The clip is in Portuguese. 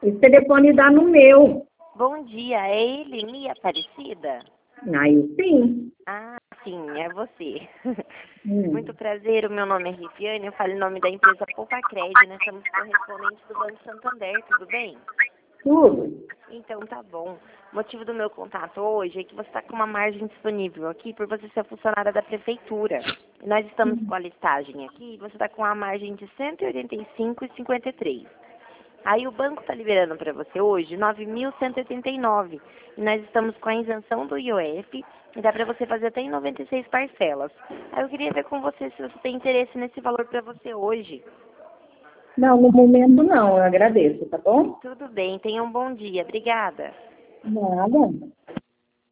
Esse telefone dá no meu. Bom dia, é Eleni Aparecida? Aí sim. Ah, sim, é você. Hum. Muito prazer, o meu nome é Riviane, eu falo em nome da empresa Poupa Crédito, nós somos correspondentes do Banco Santander, tudo bem? Tudo. Então tá bom. O motivo do meu contato hoje é que você está com uma margem disponível aqui por você ser funcionária da prefeitura. E nós estamos com a listagem aqui e você está com a margem de 185,53. Aí o banco está liberando para você hoje 9.189. E nós estamos com a isenção do IOF e dá para você fazer até em 96 parcelas. Aí eu queria ver com você se você tem interesse nesse valor para você hoje. Não, no momento não, eu agradeço, tá bom? Tudo bem, tenha um bom dia. Obrigada. Nada.